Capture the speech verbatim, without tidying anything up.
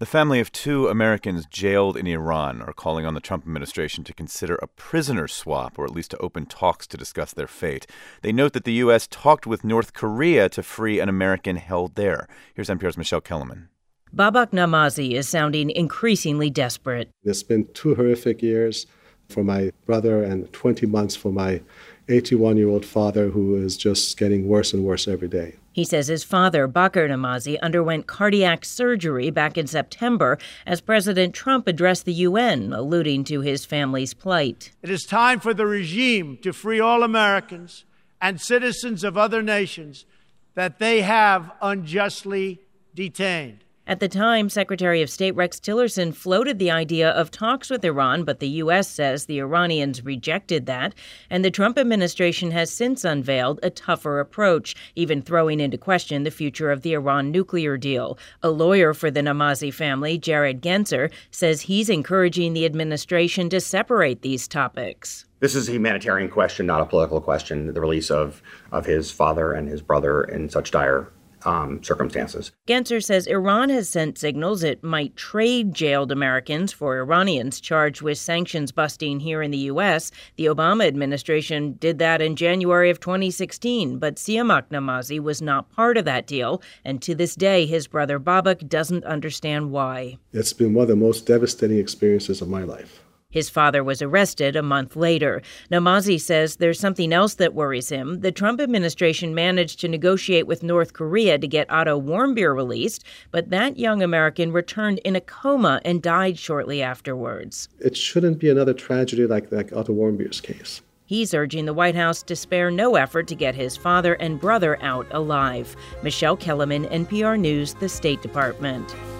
The family of two Americans jailed in Iran are calling on the Trump administration to consider a prisoner swap, or at least to open talks to discuss their fate. They note that the U S talked with North Korea to free an American held there. Here's N P R's Michelle Kellerman. Babak Namazi is sounding increasingly desperate. It's been two horrific years for my brother and twenty months for my eighty-one-year-old father, who is just getting worse and worse every day. He says his father, Bakr Namazi, underwent cardiac surgery back in September as President Trump addressed the U N, alluding to his family's plight. It is time for the regime to free all Americans and citizens of other nations that they have unjustly detained. At the time, Secretary of State Rex Tillerson floated the idea of talks with Iran, but the U S says the Iranians rejected that, and the Trump administration has since unveiled a tougher approach, even throwing into question the future of the Iran nuclear deal. A lawyer for the Namazi family, Jared Genser, says he's encouraging the administration to separate these topics. This is a humanitarian question, not a political question, the release of, of his father and his brother in such dire Um, circumstances. Genser says Iran has sent signals it might trade jailed Americans for Iranians charged with sanctions busting here in the U S. The Obama administration did that in January of twenty sixteen, but Siamak Namazi was not part of that deal, and to this day, his brother Babak doesn't understand why. It's been one of the most devastating experiences of my life. His father was arrested a month later. Namazi says there's something else that worries him. The Trump administration managed to negotiate with North Korea to get Otto Warmbier released, but that young American returned in a coma and died shortly afterwards. It shouldn't be another tragedy like, like Otto Warmbier's case. He's urging the White House to spare no effort to get his father and brother out alive. Michelle Kellerman, N P R News, the State Department.